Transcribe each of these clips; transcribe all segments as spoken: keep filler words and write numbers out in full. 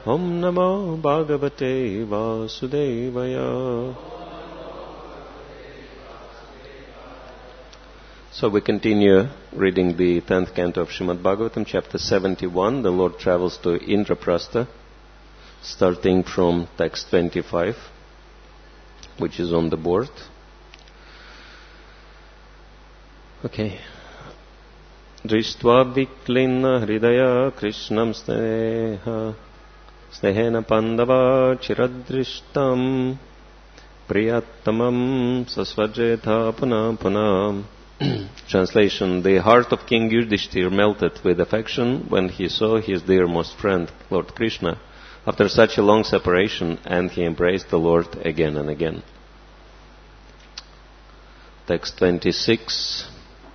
Om Namo Bhagavate Vasudevaya. So we continue reading the tenth canto of Srimad Bhagavatam, chapter seventy-one. The Lord travels to Indraprastha, starting from text twenty-five, which is on the board. Okay. Drishtva viklina hridaya krishnam sneha snehena pandava chiradrishtam priyattamam sasvajeta punam punam. Translation: The heart of King Yudhishthir melted with affection when he saw his dearmost friend, Lord Krishna, after such a long separation, and he embraced the Lord again and again. Text twenty-six.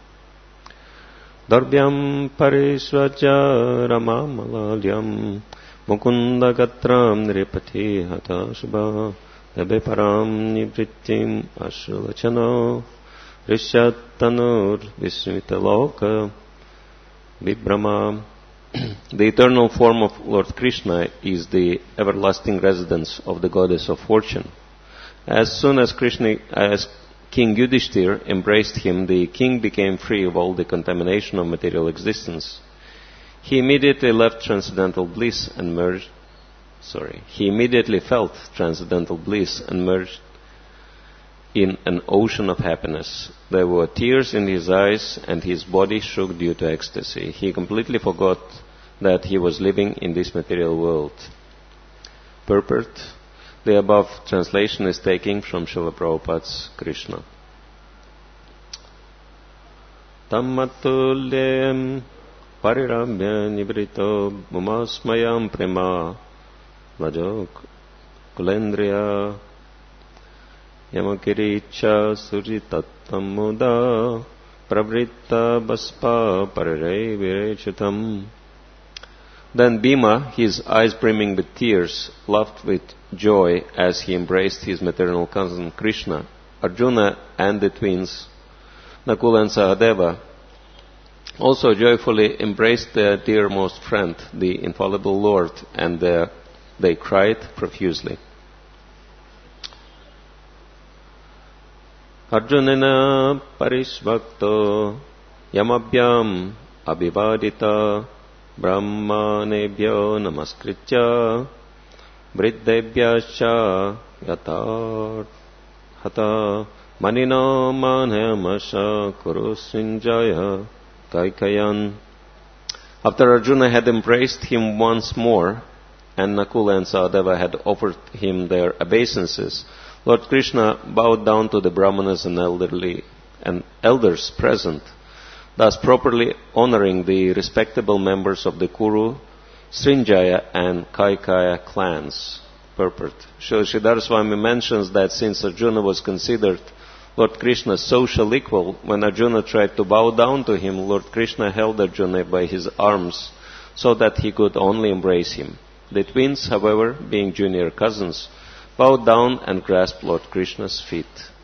Darbhyam parishvaja ramamalalyam mukunda gatram niripati hatashubha debe param nivrittim ashulachano rishatanur vismitaloka vibrama. The eternal form of Lord Krishna is the everlasting residence of the goddess of fortune. As soon as Krishna, as King Yudhishthir embraced him, the king became free of all the contamination of material existence. He immediately left transcendental bliss and merged. Sorry, he immediately felt transcendental bliss and merged in an ocean of happiness. There were tears in his eyes, and his body shook due to ecstasy. He completely forgot that he was living in this material world. Purport: The above translation is taken from Srila Prabhupada's Krishna. Tammatulyam parirabhya nibrito mumasmayam prema lajok kulendriya yamakiricha suritattam muda pravritta baspa parare virechutam. Then Bhima, his eyes brimming with tears, laughed with joy as he embraced his maternal cousin Krishna. Arjuna and the twins, Nakula and Sahadeva, also joyfully embraced their dearmost friend, the infallible Lord, and uh, they cried profusely. Arjunena parishvakto yamabhyam abhivadita brahmanebhyo namaskritya vriddebhyascha yatar hata manino manhamasha kurusinjaya kaikayan. After Arjuna had embraced him once more, and Nakula and Sahadeva had offered him their obeisances, Lord Krishna bowed down to the brahmanas and elderly and elders present, thus properly honoring the respectable members of the Kuru, Srinjaya and Kaikaya clans. Purport: Sridhar Swami mentions that since Arjuna was considered Lord Krishna's social equal, when Arjuna tried to bow down to him, Lord Krishna held Arjuna by his arms so that he could only embrace him. The twins, however, being junior cousins, bowed down and grasped Lord Krishna's feet.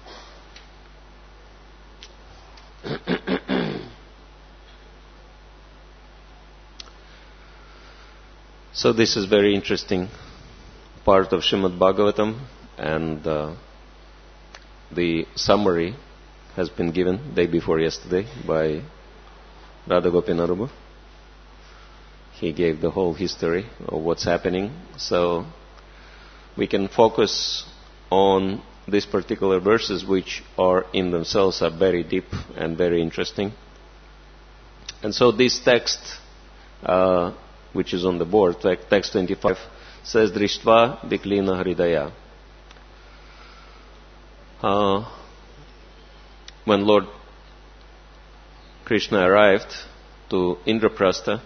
So this is very interesting part of Srimad Bhagavatam, and uh, the summary has been given day before yesterday by Radha Gopinaruba. He gave the whole history of what's happening, so we can focus on these particular verses, which are in themselves are very deep and very interesting. And so this text, uh, which is on the board, text twenty-five, says Drishtva Viklina Hridaya. Uh, when Lord Krishna arrived to Indraprastha,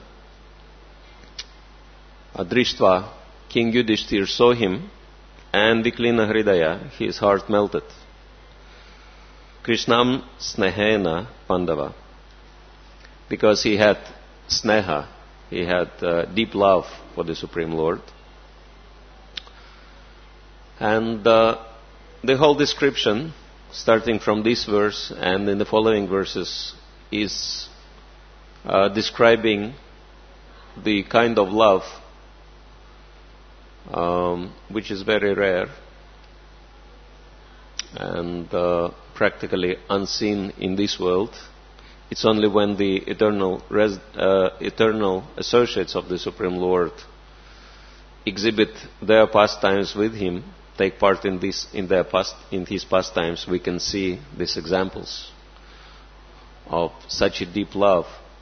uh, Drishtva, King Yudhishthir, saw him, and Viklina Hridaya, his heart melted. Krishnam Snehena Pandava, because he had sneha, he had uh, deep love for the Supreme Lord. And uh, the whole description, starting from this verse and in the following verses, is uh, describing the kind of love um, which is very rare and uh, practically unseen in this world. It's only when the eternal, res- uh, eternal associates of the Supreme Lord exhibit their pastimes with Him, take part in this in their past in His pastimes, we can see these examples of such a deep love.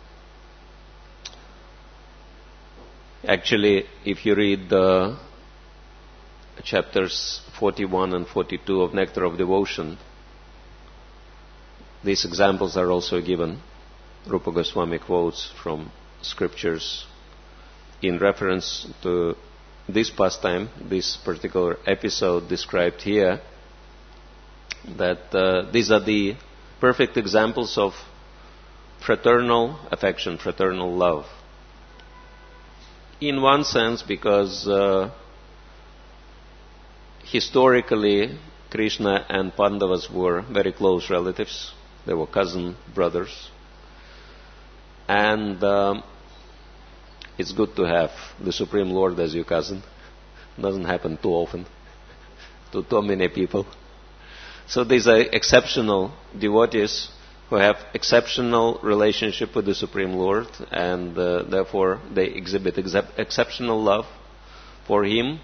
Actually, if you read the chapters forty-one and forty-two of Nectar of Devotion, these examples are also given. Rupa Goswami quotes from scriptures in reference to this pastime, this particular episode described here, that uh, these are the perfect examples of fraternal affection, fraternal love. In one sense, because uh, historically Krishna and Pandavas were very close relatives. They were cousin brothers. And um, it's good to have the Supreme Lord as your cousin. Doesn't happen too often to too many people. So these are exceptional devotees who have exceptional relationship with the Supreme Lord, and uh, therefore they exhibit ex- exceptional love for Him.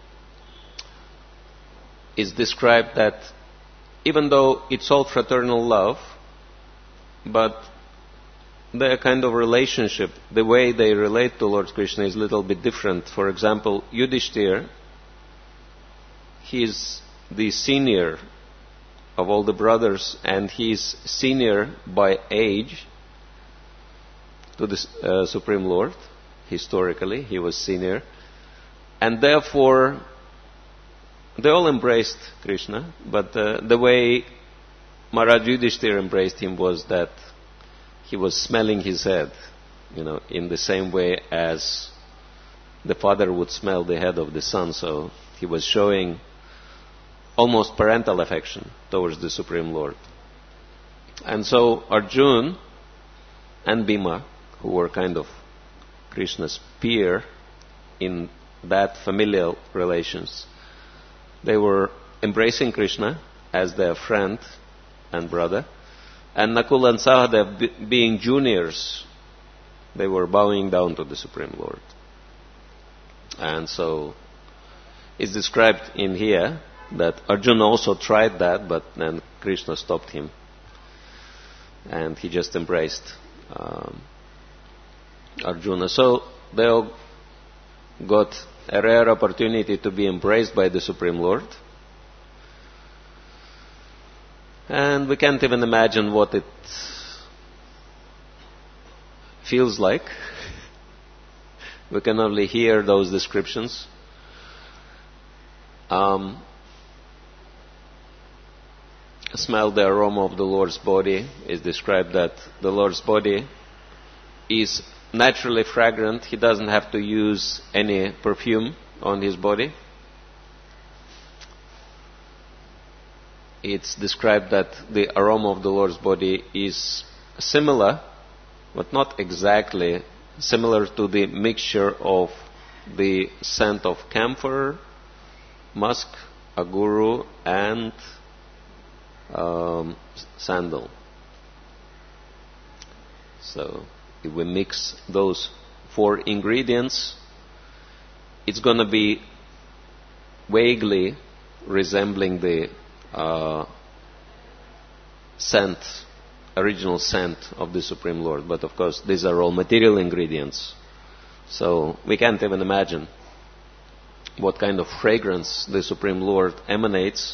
It's described that even though it's all fraternal love, but their kind of relationship, the way they relate to Lord Krishna is a little bit different. For example, Yudhishthira, he is the senior of all the brothers, and he is senior by age to the uh, Supreme Lord. Historically, he was senior. And therefore, they all embraced Krishna, but uh, the way Maharaj Yudhishthira embraced him was that he was smelling his head, you know, in the same way as the father would smell the head of the son. So he was showing almost parental affection towards the Supreme Lord. And so Arjuna and Bhima, who were kind of Krishna's peer in that familial relations, they were embracing Krishna as their friend and brother. And Nakula and Sahadev, be, being juniors, they were bowing down to the Supreme Lord. And so it's described in here that Arjuna also tried that, but then Krishna stopped him. And he just embraced um, Arjuna. So they all got a rare opportunity to be embraced by the Supreme Lord. And we can't even imagine what it feels like. We can only hear those descriptions. Um, smell the aroma of the Lord's body. Is described that the Lord's body is naturally fragrant. He doesn't have to use any perfume on his body. It's described that the aroma of the Lord's body is similar, but not exactly similar to the mixture of the scent of camphor, musk, aguru, and um, sandal. So if we mix those four ingredients, it's going to be vaguely resembling the uh, scent, original scent of the Supreme Lord. But of course, these are all material ingredients. So we can't even imagine what kind of fragrance the Supreme Lord emanates.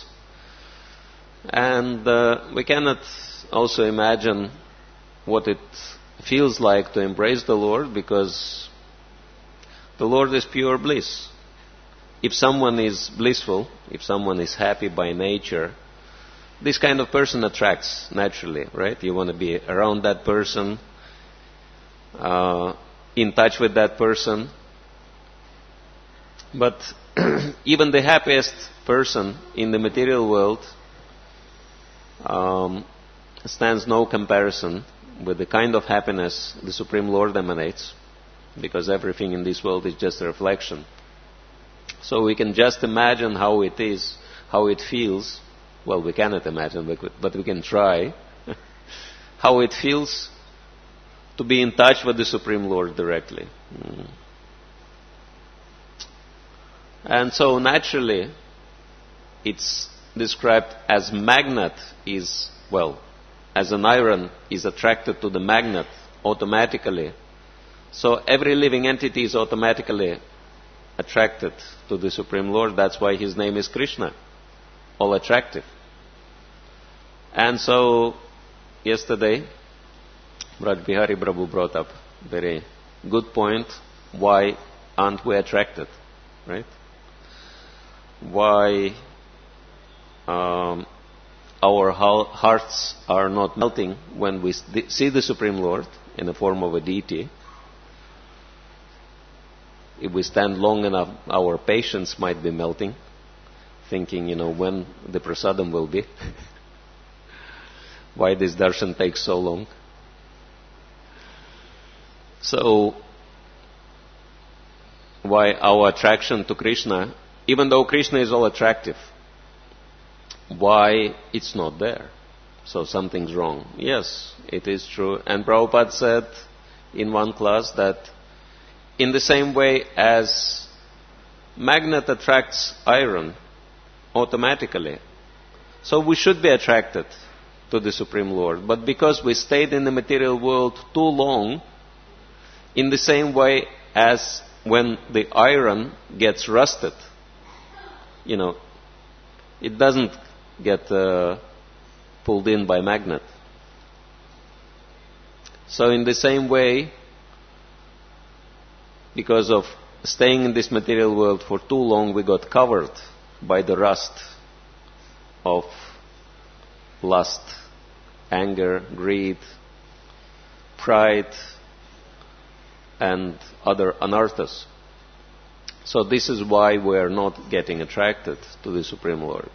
And uh, we cannot also imagine what it feels like to embrace the Lord, because the Lord is pure bliss. If someone is blissful, if someone is happy by nature, this kind of person attracts naturally, right? You want to be around that person, uh, in touch with that person. But even the happiest person in the material world um, stands no comparison with the kind of happiness the Supreme Lord emanates, because everything in this world is just a reflection So we can just imagine how it is, how it feels. Well, we cannot imagine, but we can try. How it feels to be in touch with the Supreme Lord directly. Mm. And so naturally, it's described as magnet is, well, as an iron is attracted to the magnet automatically. So every living entity is automatically attracted to the Supreme Lord. That's why his name is Krishna, all attractive. And so, yesterday, Braj Bihari Prabhu brought up a very good point. Why aren't we attracted, right? Why um, our hearts are not melting when we see the Supreme Lord in the form of a deity. If we stand long enough, our patience might be melting, thinking, you know, when the prasadam will be. Why this darshan takes so long. So, why our attraction to Krishna, even though Krishna is all attractive, why it's not there? So something's wrong. Yes, it is true. And Prabhupada said in one class that in the same way as magnet attracts iron automatically, so we should be attracted to the Supreme Lord. But because we stayed in the material world too long, in the same way as when the iron gets rusted, you know, it doesn't get uh, pulled in by magnet. So in the same way, because of staying in this material world for too long, we got covered by the rust of lust, anger, greed, pride, and other anarthas. So this is why we are not getting attracted to the Supreme Lord.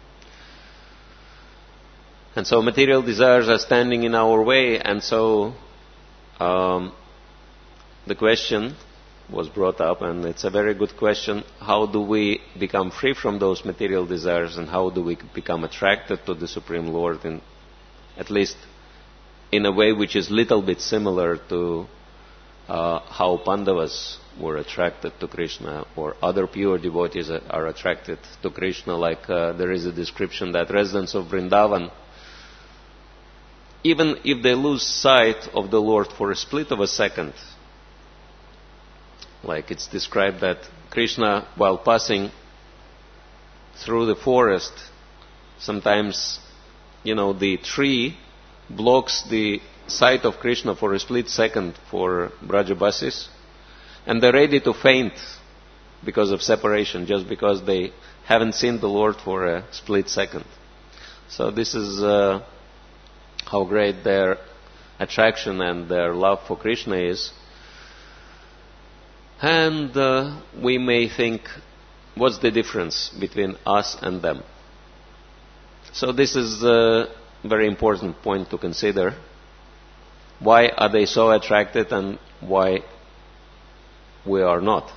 And so material desires are standing in our way, and so um, the question was brought up, and it's a very good question. How do we become free from those material desires, and how do we become attracted to the Supreme Lord, in, at least in a way which is a little bit similar to uh, how Pandavas were attracted to Krishna, or other pure devotees are attracted to Krishna, like uh, there is a description that residents of Vrindavan, even if they lose sight of the Lord for a split of a second, like it's described that Krishna, while passing through the forest, sometimes, you know, the tree blocks the sight of Krishna for a split second for Brajabasis, and they're ready to faint because of separation, just because they haven't seen the Lord for a split second. So this is uh, how great their attraction and their love for Krishna is. And uh, we may think, what's the difference between us and them? So this is a very important point to consider. Why are they so attracted, and why we are not?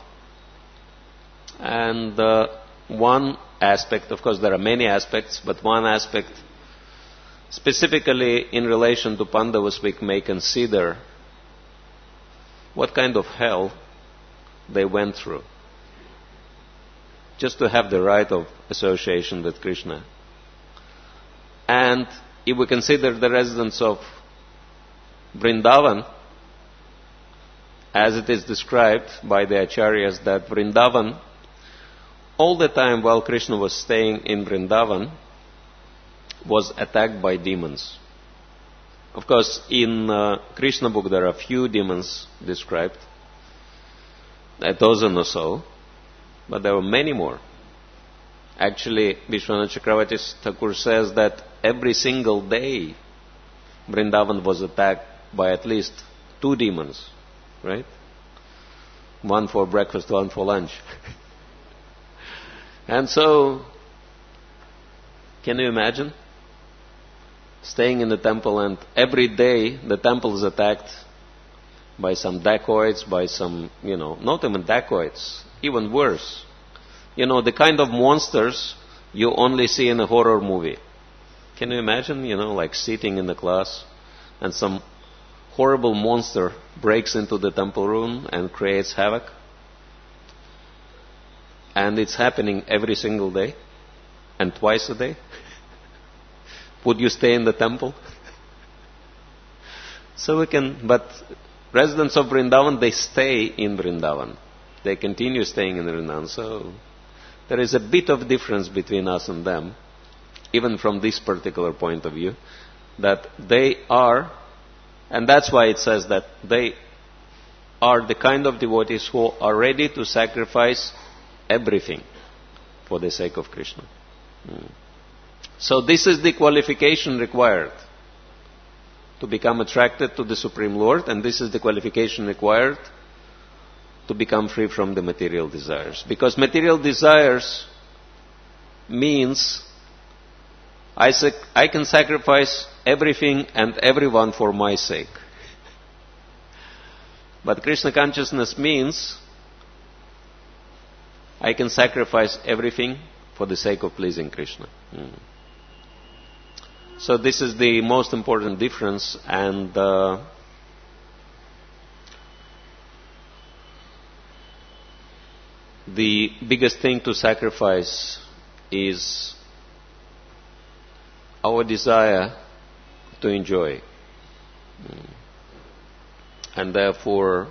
And uh, one aspect, of course there are many aspects, but one aspect specifically in relation to Pandavas we may consider what kind of hell they went through just to have the right of association with Krishna. And if we consider the residents of Vrindavan, as it is described by the Acharyas, that Vrindavan, all the time while Krishna was staying in Vrindavan, was attacked by demons. Of course, in uh, Krishna book there are few demons described, a dozen or so, but there were many more. Actually, Vishwanath Chakravarti Thakur says that every single day Vrindavan was attacked by at least two demons, right? One for breakfast, one for lunch. And so, can you imagine? Staying in the temple, and every day the temple is attacked by some dacoits, by some, you know, not even dacoits, even worse. you know, the kind of monsters you only see in a horror movie. Can you imagine, you know, like sitting in the class and some horrible monster breaks into the temple room and creates havoc? And it's happening every single day and twice a day. Would you stay in the temple? So we can, but residents of Vrindavan, they stay in Vrindavan. They continue staying in Vrindavan. So there is a bit of difference between us and them, even from this particular point of view, that they are, and that's why it says that they are the kind of devotees who are ready to sacrifice everything for the sake of Krishna. Mm. So this is the qualification required to become attracted to the Supreme Lord, and this is the qualification required to become free from the material desires. Because material desires means I, sac- I can sacrifice everything and everyone for my sake. But Krishna consciousness means I can sacrifice everything for the sake of pleasing Krishna. Mm. So this is the most important difference, and uh, the biggest thing to sacrifice is our desire to enjoy. Mm. And therefore,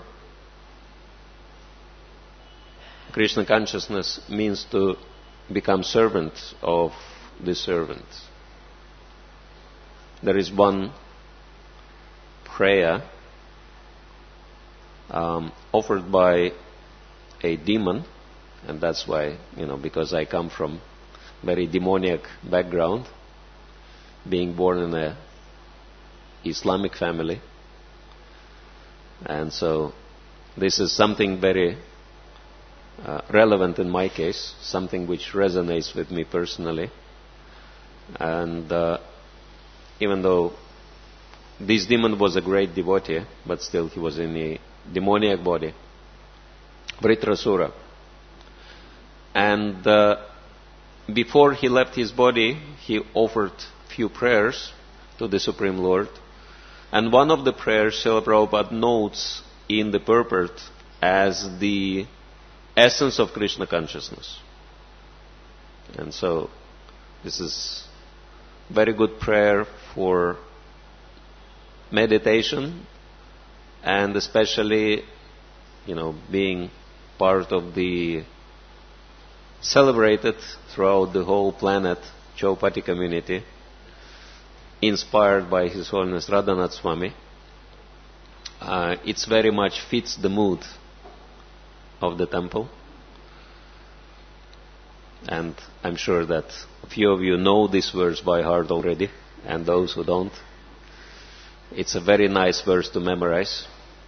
Krishna consciousness means to become servant of the servant. There is one prayer um, offered by a demon, and that's why, you know, because I come from very demoniac background, being born in a Islamic family, and so this is something very uh, relevant in my case, something which resonates with me personally, and uh, even though this demon was a great devotee, but still he was in a demoniac body, Vritrasura. And uh, before he left his body, he offered few prayers to the Supreme Lord. And one of the prayers, Srila Prabhupada notes in the purport as the essence of Krishna consciousness. And so, this is very good prayer for meditation, and especially, you know, being part of the celebrated throughout the whole planet Chaupati community, inspired by His Holiness Radhanath Swami. Uh, it's very much fits the mood of the temple. And I'm sure that a few of you know this verse by heart already, and those who don't, it's a very nice verse to memorize.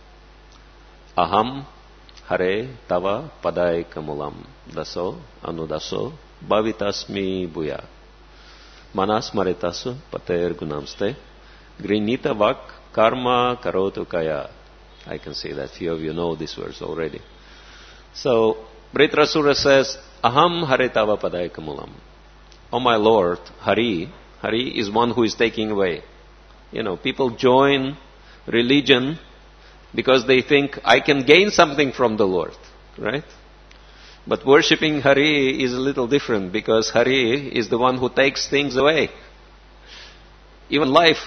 Aham Hare Tava Padai Kamulam Daso Anudaso Bhavitasmi Bhuya Manas Maritasu Pater Gunamste Grinita Vak Karma Karotu Kaya. I can see that few of you know this verse already. So Vritrasura says, Aham Hare Tava Padai Kamulam. Oh my Lord, Hari, Hari is one who is taking away. You know, people join religion because they think I can gain something from the Lord, right? But worshipping Hari is a little different, because Hari is the one who takes things away, even life.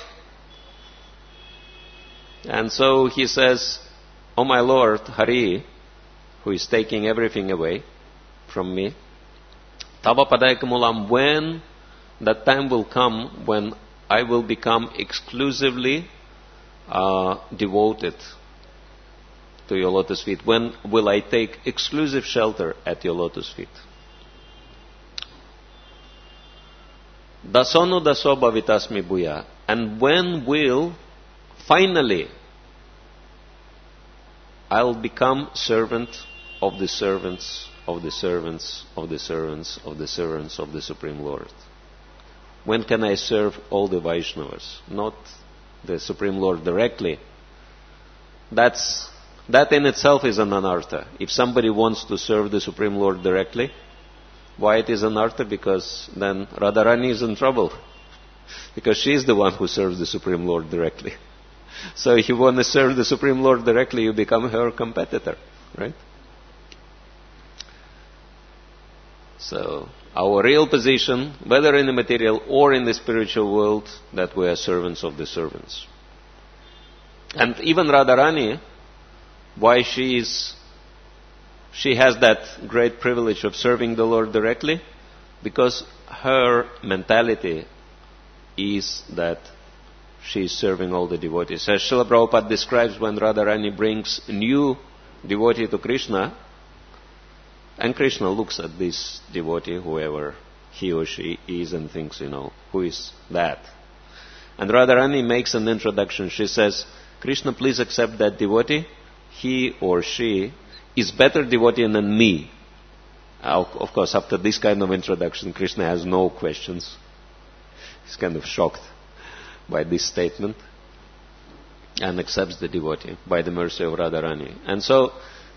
And so he says, oh my Lord, Hari, who is taking everything away from me, Tava Padai Kamulam, when that time will come when I will become exclusively uh, devoted to your lotus feet. When will I take exclusive shelter at your lotus feet? Dasono daso bhavitasmi bhuya. And when will, finally, I'll become servant of the servants, of the servants, of the servants, of the servants of the Supreme Lord. When can I serve all the Vaishnavas? Not the Supreme Lord directly. That's That in itself is an anartha. If somebody wants to serve the Supreme Lord directly, Why it is anartha? Because then Radharani is in trouble. Because she is the one who serves the Supreme Lord directly. So if you want to serve the Supreme Lord directly, you become her competitor, right? So our real position, whether in the material or in the spiritual world, that we are servants of the servants. And even Radharani, why she is, she has that great privilege of serving the Lord directly, because her mentality is that she is serving all the devotees. As Srila Prabhupada describes, when Radharani brings a new devotee to Krishna, and Krishna looks at this devotee, whoever he or she is, and thinks, you know, who is that? And Radharani makes an introduction. She says, Krishna, please accept that devotee. He or she is better devotee than me. Of course, after this kind of introduction, Krishna has no questions. He's kind of shocked by this statement and accepts the devotee by the mercy of Radharani. And so,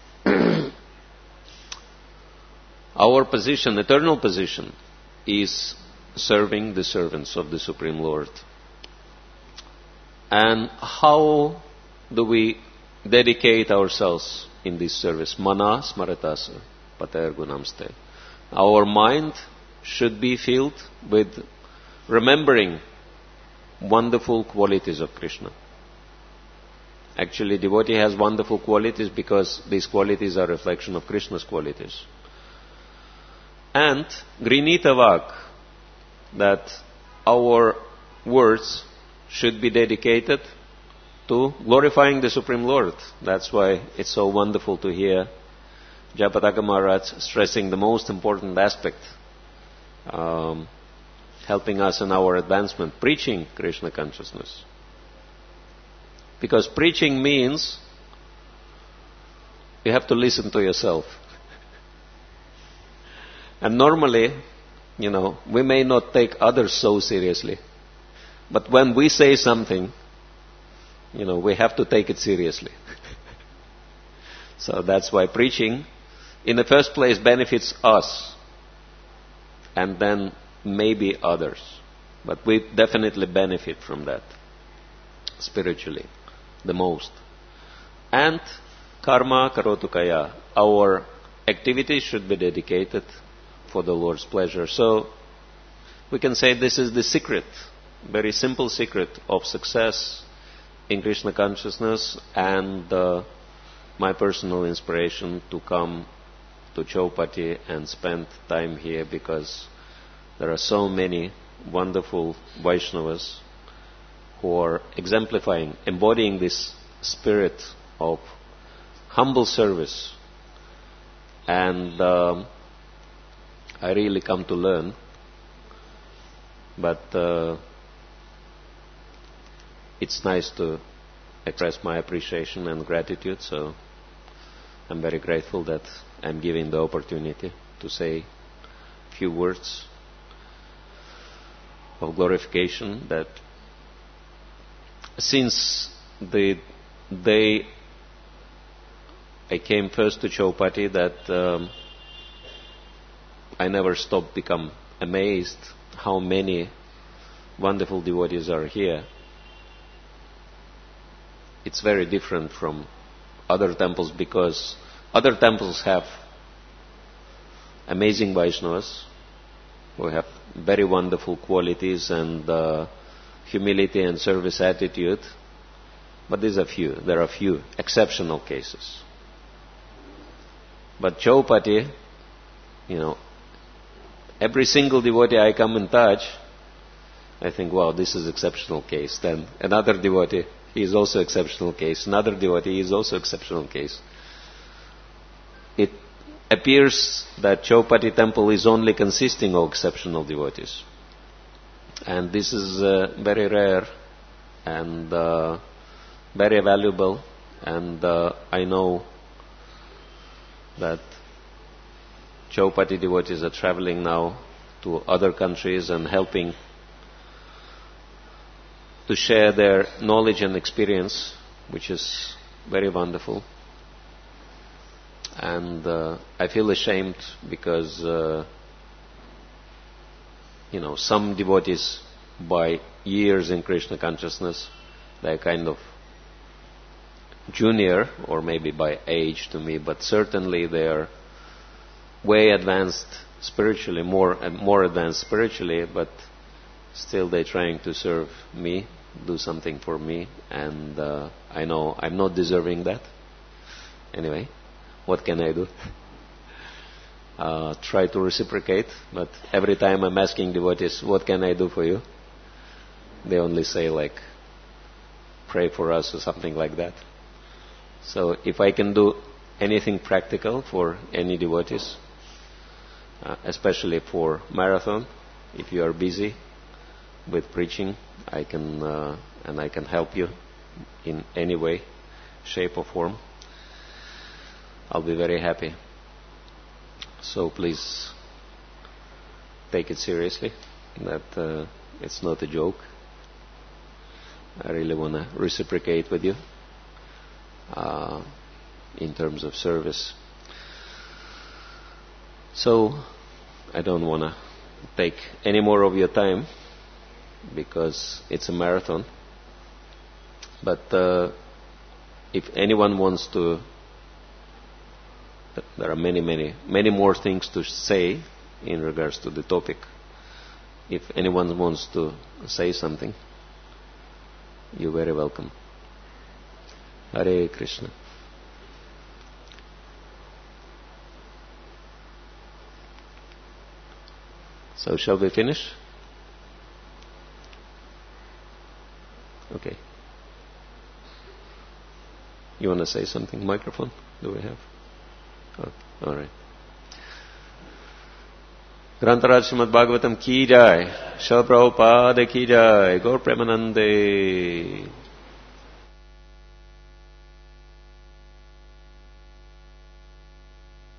our position, eternal position, is serving the servants of the Supreme Lord. And how do we dedicate ourselves in this service? Mana smaratasa pater gunamste. Our mind should be filled with remembering wonderful qualities of Krishna. Actually, devotee has wonderful qualities because these qualities are a reflection of Krishna's qualities. And Grinita Vak, that our words should be dedicated to glorifying the Supreme Lord. That's why it's so wonderful to hear Jayapataka Maharaj stressing the most important aspect, um, helping us in our advancement, preaching Krishna consciousness. Because preaching means you have to listen to yourself. And normally, you know, we may not take others so seriously. But when we say something, you know, we have to take it seriously. So that's why preaching, in the first place, benefits us. And then maybe others. But we definitely benefit from that. Spiritually. The most. And karma karotu kaya. Our activities should be dedicated for the Lord's pleasure. So we can say this is the secret, very simple secret of success in Krishna consciousness, and uh, my personal inspiration to come to Chaupati and spend time here, because there are so many wonderful Vaishnavas who are exemplifying, embodying this spirit of humble service. And um, I really come to learn, but uh, it's nice to express my appreciation and gratitude, so I'm very grateful that I'm given the opportunity to say a few words of glorification. That since the day I came first to Chaupati, that um, I never stopped become amazed how many wonderful devotees are here. It's very different from other temples, because other temples have amazing Vaishnavas who have very wonderful qualities and uh, humility and service attitude. But these are few. There are few exceptional cases. But Chaupati, you know, every single devotee I come in touch, I think, wow, this is exceptional case. Then another devotee, he is also exceptional case. Another devotee is also exceptional case. It appears that Chaupati temple is only consisting of exceptional devotees. And this is uh, very rare and uh, very valuable. And uh, I know that Chaupati devotees are traveling now to other countries and helping to share their knowledge and experience, which is very wonderful. And uh, I feel ashamed because uh, you know, some devotees by years in Krishna consciousness, they're kind of junior or maybe by age to me, but certainly they are way advanced spiritually, more more advanced spiritually, but still they're trying to serve me, do something for me, and uh, I know I'm not deserving that. Anyway, what can I do? uh, try to reciprocate, but every time I'm asking devotees, what can I do for you? They only say like, pray for us or something like that. So if I can do anything practical for any devotees, uh, especially for marathon, if you are busy with preaching, I can uh, and I can help you in any way, shape or form, I'll be very happy. So please take it seriously, that uh, it's not a joke. I really want to reciprocate with you uh, in terms of service. So I don't want to take any more of your time because it's a marathon. But uh, if anyone wants to, there are many, many, many more things to say in regards to the topic. If anyone wants to say something, you're very welcome. Hare Krishna. So shall we finish? Okay. You want to say something? Microphone? Do we have? Oh, all right. Grantaraj Srimad Bhagavatam ki jai, Srila Prabhupada ki jai, Gaur Premanande.